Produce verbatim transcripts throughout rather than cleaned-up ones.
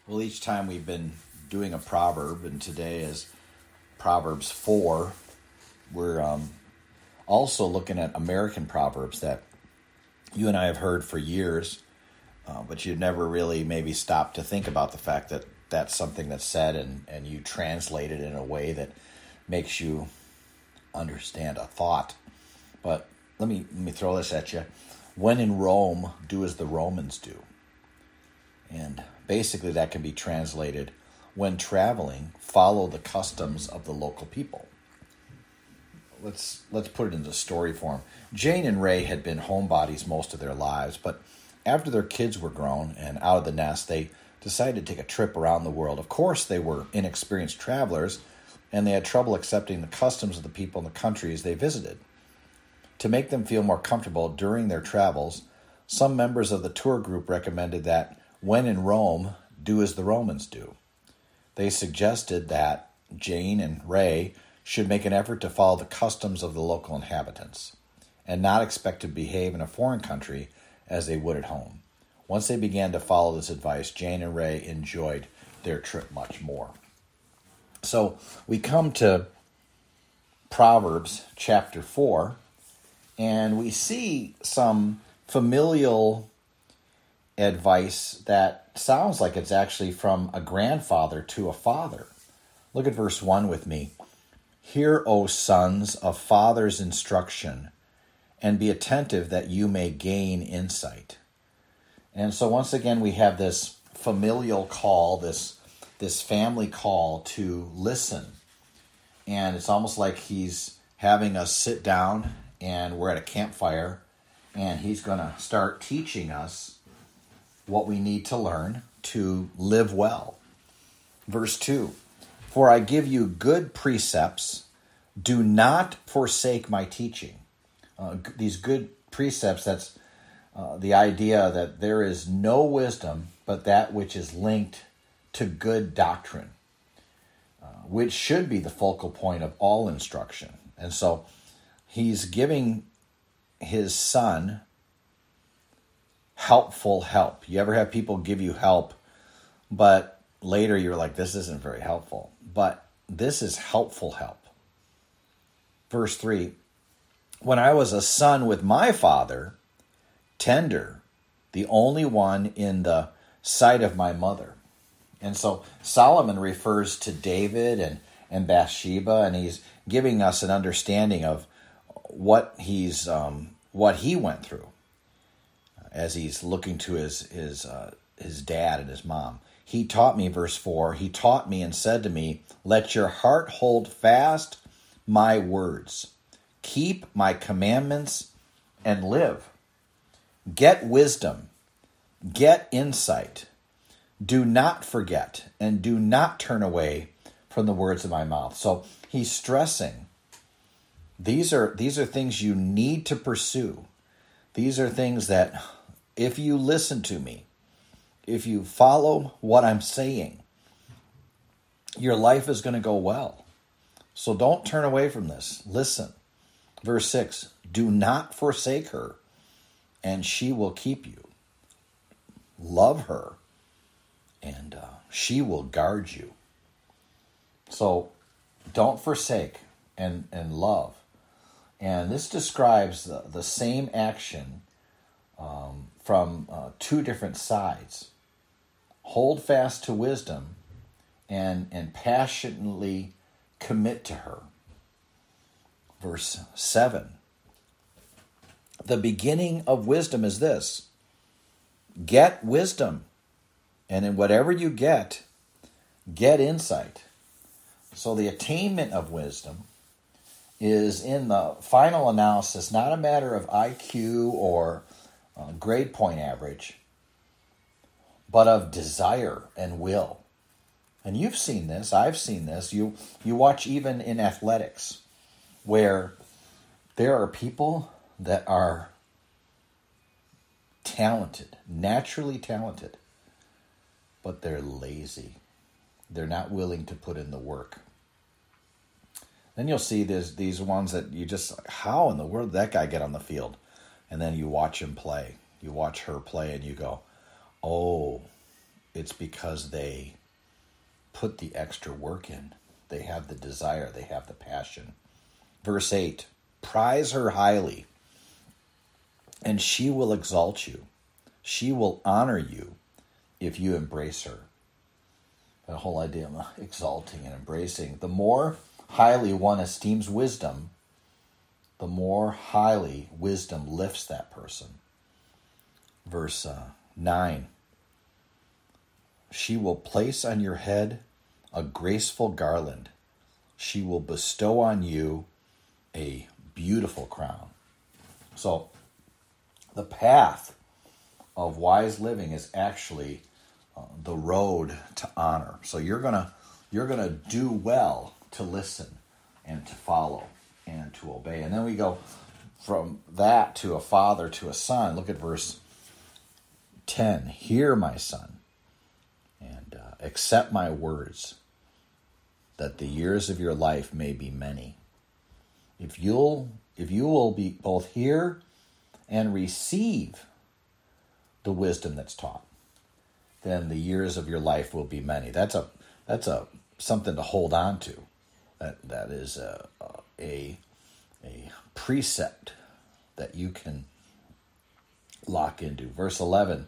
Well, each time we've been doing a proverb, and today is Proverbs four, we're um, also looking at American proverbs that you and I have heard for years, uh, but you've never really maybe stopped to think about the fact that that's something that's said and, and you translate it in a way that makes you understand a thought. But let me let me throw this at you. When in Rome, do as the Romans do. And basically that can be translated, when traveling, follow the customs of the local people. Let's let's put it into story form. Jane and Ray had been homebodies most of their lives, but after their kids were grown and out of the nest, they decided to take a trip around the world. Of course, they were inexperienced travelers, and they had trouble accepting the customs of the people in the countries they visited. To make them feel more comfortable during their travels, some members of the tour group recommended that, when in Rome, do as the Romans do. They suggested that Jane and Ray should make an effort to follow the customs of the local inhabitants and not expect to behave in a foreign country as they would at home. Once they began to follow this advice, Jane and Ray enjoyed their trip much more. So we come to Proverbs chapter four, and we see some familial advice that sounds like it's actually from a grandfather to a father. Look at verse one with me. Hear, O sons, a father's instruction, and be attentive that you may gain insight. And so once again, we have this familial call, this, this family call to listen. And it's almost like he's having us sit down and we're at a campfire, and he's going to start teaching us what we need to learn to live well. Verse two, for I give you good precepts, do not forsake my teaching. Uh, these good precepts, that's uh, the idea that there is no wisdom but that which is linked to good doctrine, uh, which should be the focal point of all instruction. And so he's giving his son helpful help. You ever have people give you help, but later you're like, this isn't very helpful. But this is helpful help. Verse three, when I was a son with my father, tender, the only one in the sight of my mother. And so Solomon refers to David and, and Bathsheba, and he's giving us an understanding of what he's um, what he went through as he's looking to his his uh, his dad and his mom. He taught me, verse four, he taught me and said to me, let your heart hold fast my words. Keep my commandments and live. Get wisdom. Get insight. Do not forget and do not turn away from the words of my mouth. So he's stressing these are these are things you need to pursue. These are things that if you listen to me, if you follow what I'm saying, your life is going to go well. So don't turn away from this. Listen. Verse six, do not forsake her, and she will keep you. Love her, and uh, she will guard you. So don't forsake and, and love. And this describes the, the same action um, from uh, two different sides. Hold fast to wisdom and, and passionately commit to her. Verse seven. The beginning of wisdom is this. Get wisdom. And in whatever you get, get insight. So the attainment of wisdom is in the final analysis not a matter of I Q or uh, grade point average, but of desire and will. And you've seen this, I've seen this. You you watch even in athletics where there are people that are talented, naturally talented, but they're lazy. They're not willing to put in the work. Then you'll see there's these ones that you just, how in the world did that guy get on the field? And then you watch him play. You watch her play and you go, oh, it's because they put the extra work in. They have the desire, they have the passion. Verse eight, prize her highly, and she will exalt you. She will honor you if you embrace her. The whole idea of exalting and embracing. The more highly one esteems wisdom, the more highly wisdom lifts that person. Verse uh, nine, she will place on your head a graceful garland. She will bestow on you a beautiful crown. So the path of wise living is actually uh, the road to honor. So you're gonna you're gonna do well to listen and to follow and to obey. And then we go from that to a father to a son. Look at verse ten. Hear, my son, and uh, accept my words, that the years of your life may be many. If you'll, if you will be both hear and receive the wisdom that's taught, then the years of your life will be many. That's a that's a something to hold on to. That that is a a, a precept that you can lock into. Verse eleven.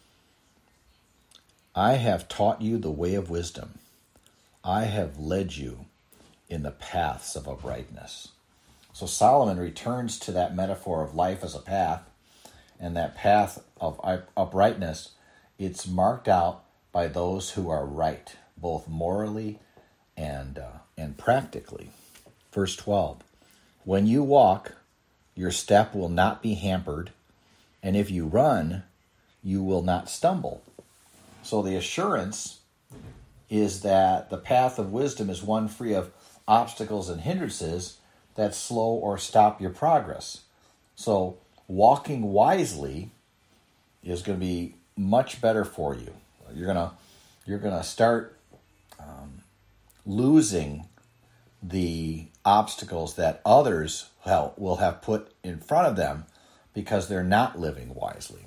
I have taught you the way of wisdom. I have led you in the paths of uprightness. So Solomon returns to that metaphor of life as a path, and that path of uprightness, it's marked out by those who are right, both morally and uh, and practically. Verse twelve, when you walk, your step will not be hampered, and if you run, you will not stumble. So the assurance is that the path of wisdom is one free of obstacles and hindrances that slow or stop your progress. So walking wisely is going to be much better for you. You're gonna you're gonna start um, losing the obstacles that others will have put in front of them because they're not living wisely.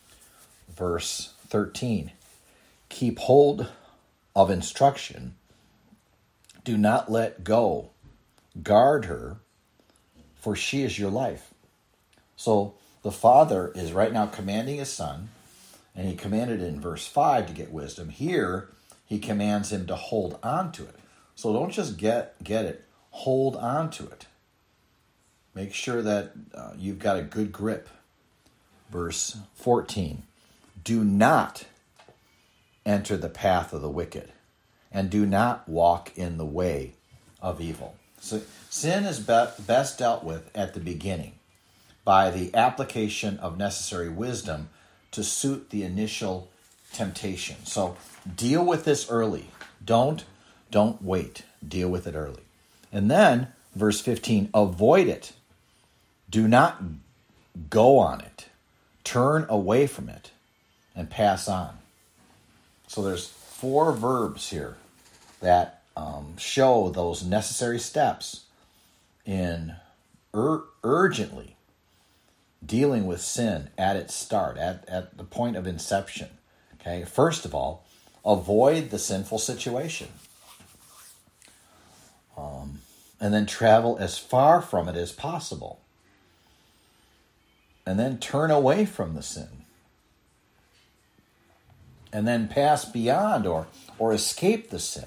Verse thirteen, keep hold of instruction. Do not let go. Guard her, for she is your life. So the father is right now commanding his son, and he commanded in verse five to get wisdom. Here, he commands him to hold on to it. So don't just get, get it. Hold on to it. Make sure that uh, you've got a good grip. Verse fourteen. Do not enter the path of the wicked, and do not walk in the way of evil. So sin is be- best dealt with at the beginning by the application of necessary wisdom to suit the initial temptation. So deal with this early. Don't, don't wait. Deal with it early. And then, verse fifteen, avoid it. Do not go on it. Turn away from it and pass on. So there's four verbs here that um, show those necessary steps in ur- urgently dealing with sin at its start, at, at the point of inception. Okay, first of all, avoid the sinful situation. Um, and then travel as far from it as possible. And then turn away from the sin. And then pass beyond or or escape the sin.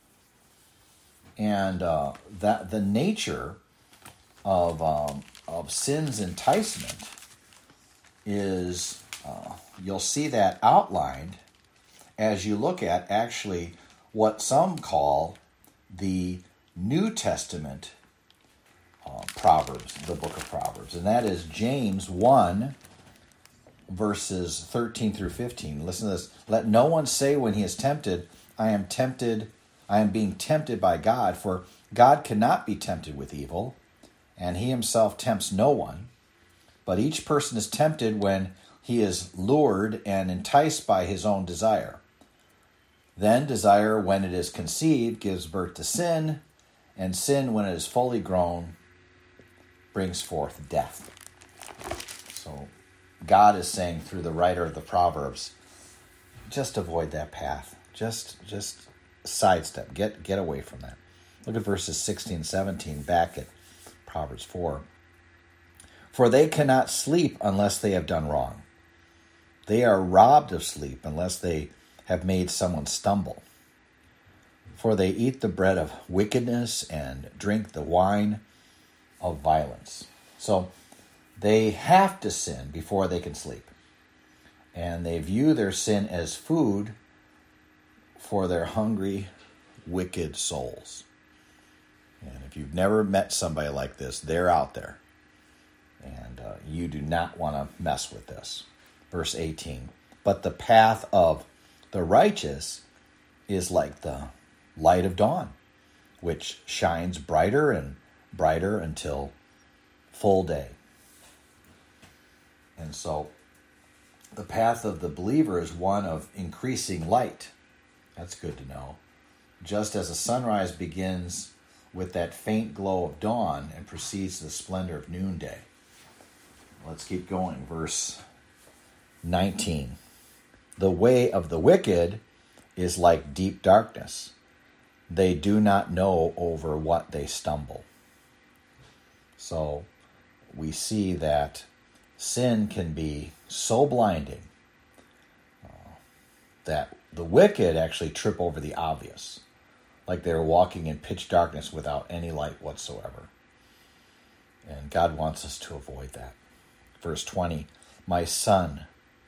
And uh, that the nature of um, of sin's enticement is, uh, you'll see that outlined as you look at actually what some call the New Testament uh, Proverbs, the book of Proverbs. And that is James one, verses thirteen through fifteen. Listen to this. Let no one say when he is tempted, I am tempted, I am being tempted by God, for God cannot be tempted with evil, and he himself tempts no one. But each person is tempted when he is lured and enticed by his own desire. Then desire, when it is conceived, gives birth to sin, and sin, when it is fully grown, brings forth death. So God is saying through the writer of the Proverbs, just avoid that path. Just just sidestep. Get get away from that. Look at verses sixteen, seventeen back at Proverbs four. For they cannot sleep unless they have done wrong. They are robbed of sleep unless they have made someone stumble. For they eat the bread of wickedness and drink the wine of violence. So they have to sin before they can sleep. And they view their sin as food for their hungry, wicked souls. And if you've never met somebody like this, they're out there. And uh, you do not want to mess with this. Verse eighteen. But the path of the righteous is like the light of dawn, which shines brighter and brighter until full day. And so the path of the believer is one of increasing light. That's good to know. Just as a sunrise begins with that faint glow of dawn and precedes the splendor of noonday. Let's keep going. Verse nineteen. The way of the wicked is like deep darkness. They do not know over what they stumble. So we see that sin can be so blinding uh, that the wicked actually trip over the obvious, like they're walking in pitch darkness without any light whatsoever. And God wants us to avoid that. Verse twenty, my son,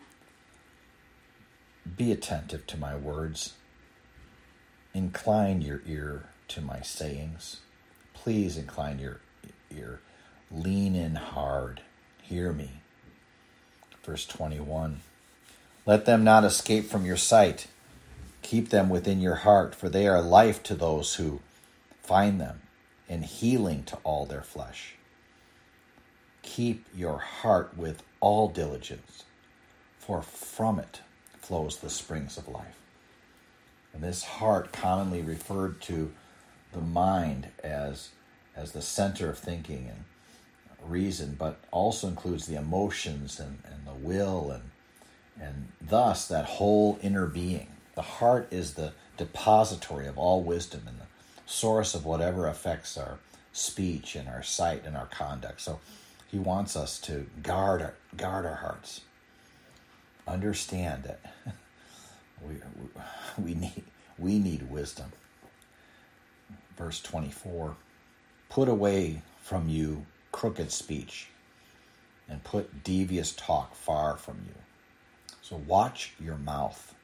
be attentive to my words. Incline your ear to my sayings. Please incline your ear. Lean in hard. Hear me. Verse twenty-one. Let them not escape from your sight. Keep them within your heart, for they are life to those who find them, and healing to all their flesh. Keep your heart with all diligence, for from it flows the springs of life. And this heart, commonly referred to the mind as, as the center of thinking and reason, but also includes the emotions and, and the will, and, and thus that whole inner being. The heart is the depository of all wisdom and the source of whatever affects our speech and our sight and our conduct. So he wants us to guard our, guard our hearts. Understand that we, we need we need wisdom. Verse twenty-four, put away from you crooked speech and put devious talk far from you. So watch your mouth.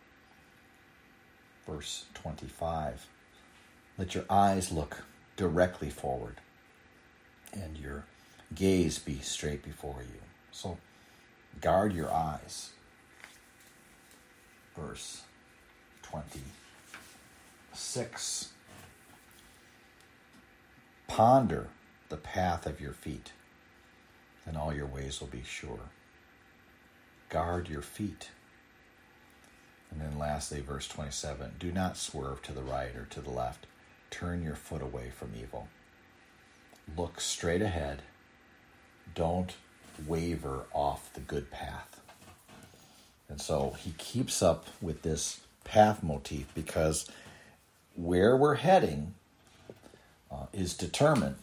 Verse twenty-five, let your eyes look directly forward and your gaze be straight before you. So guard your eyes. Verse twenty-six. Ponder the path of your feet, and all your ways will be sure. Guard your feet. And then lastly, verse twenty-seven. Do not swerve to the right or to the left. Turn your foot away from evil. Look straight ahead. Don't waver off the good path. And so he keeps up with this path motif because where we're heading uh, is determined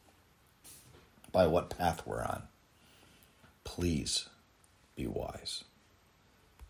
by what path we're on. Please be wise.